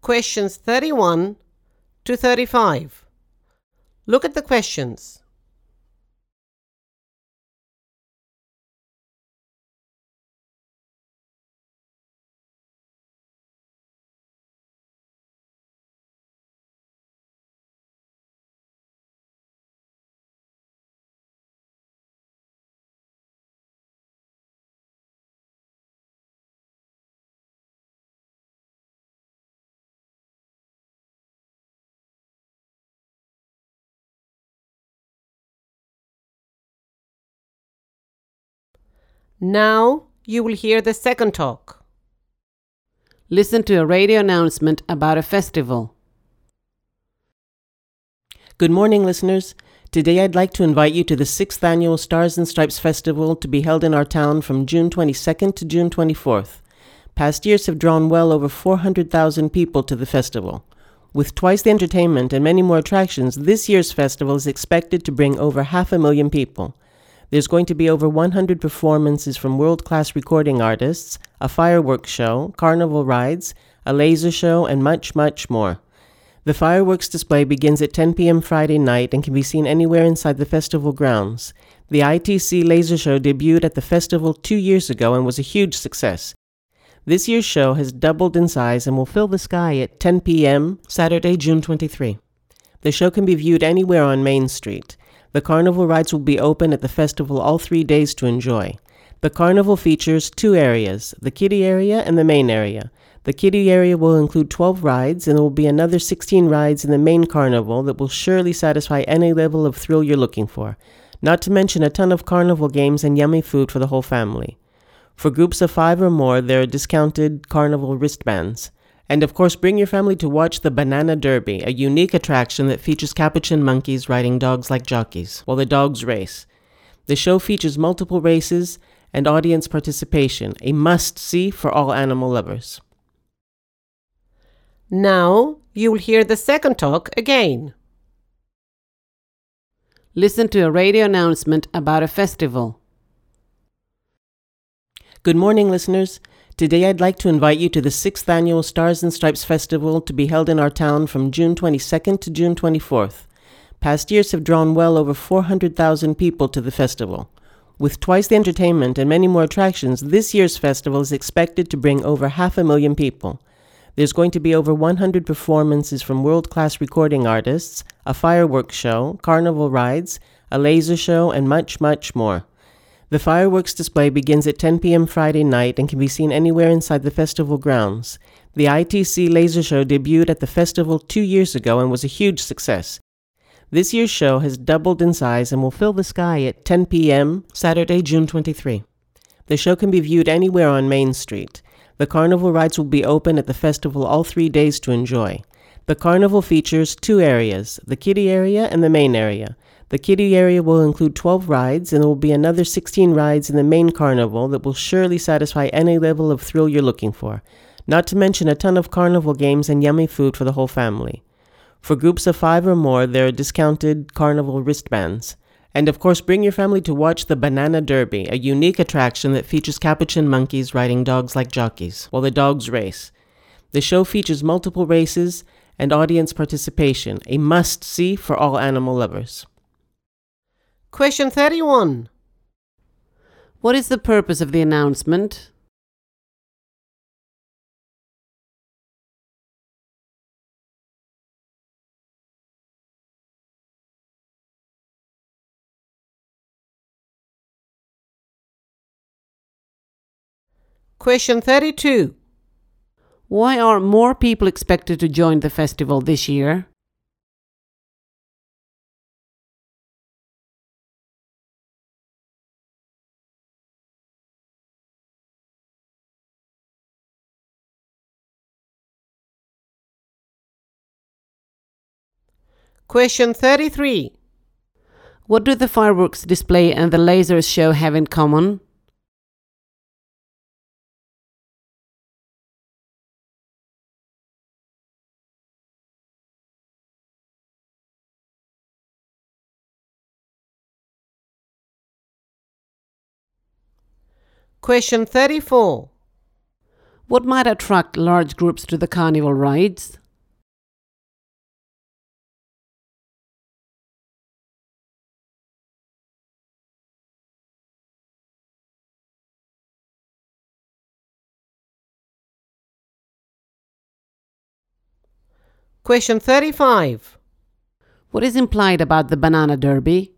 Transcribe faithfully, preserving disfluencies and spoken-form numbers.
Questions thirty-one to thirty-five. Look at the questions. Now you will hear the second talk. Listen to a radio announcement about a festival. Good morning, listeners. Today I'd like to invite you to the sixth Annual Stars and Stripes Festival to be held in our town from June twenty-second to June twenty-fourth. Past years have drawn well over four hundred thousand people to the festival. With twice the entertainment and many more attractions, this year's festival is expected to bring over half a million people. There's going to be over one hundred performances from world-class recording artists, a fireworks show, carnival rides, a laser show, and much, much more. The fireworks display begins at ten p.m. Friday night and can be seen anywhere inside the festival grounds. The I T C Laser Show debuted at the festival two years ago and was a huge success. This year's show has doubled in size and will fill the sky at ten p.m. Saturday, June twenty-third. The show can be viewed anywhere on Main Street. The carnival rides will be open at the festival all three days to enjoy. The carnival features two areas, the kiddie area and the main area. The kiddie area will include twelve rides, and there will be another sixteen rides in the main carnival that will surely satisfy any level of thrill you're looking for. Not to mention a ton of carnival games and yummy food for the whole family. For groups of five or more, there are discounted carnival wristbands. And of course, bring your family to watch the Banana Derby, a unique attraction that features capuchin monkeys riding dogs like jockeys, while the dogs race. The show features multiple races and audience participation, a must-see for all animal lovers. Now you will hear the second talk again. Listen to a radio announcement about a festival. Good morning, listeners. Today I'd like to invite you to the sixth Annual Stars and Stripes Festival to be held in our town from June twenty-second to June twenty-fourth. Past years have drawn well over four hundred thousand people to the festival. With twice the entertainment and many more attractions, this year's festival is expected to bring over half a million people. There's going to be over one hundred performances from world-class recording artists, a fireworks show, carnival rides, a laser show, and much, much more. The fireworks display begins at ten p.m. Friday night and can be seen anywhere inside the festival grounds. The I T C Laser Show debuted at the festival two years ago and was a huge success. This year's show has doubled in size and will fill the sky at ten p.m. Saturday, June twenty-third. The show can be viewed anywhere on Main Street. The carnival rides will be open at the festival all three days to enjoy. The carnival features two areas, the kiddie area and the main area. The kiddie area will include twelve rides, and there will be another sixteen rides in the main carnival that will surely satisfy any level of thrill you're looking for. Not to mention a ton of carnival games and yummy food for the whole family. For groups of five or more, there are discounted carnival wristbands. And of course, bring your family to watch the Banana Derby, a unique attraction that features capuchin monkeys riding dogs like jockeys, while the dogs race. The show features multiple races and audience participation, a must-see for all animal lovers. Question thirty-one. What is the purpose of the announcement? Question thirty-two. Why are more people expected to join the festival this year? Question thirty-three. What do the fireworks display and the laser show have in common? Question thirty-four. What might attract large groups to the carnival rides? Question thirty-five. What is implied about the Banana Derby?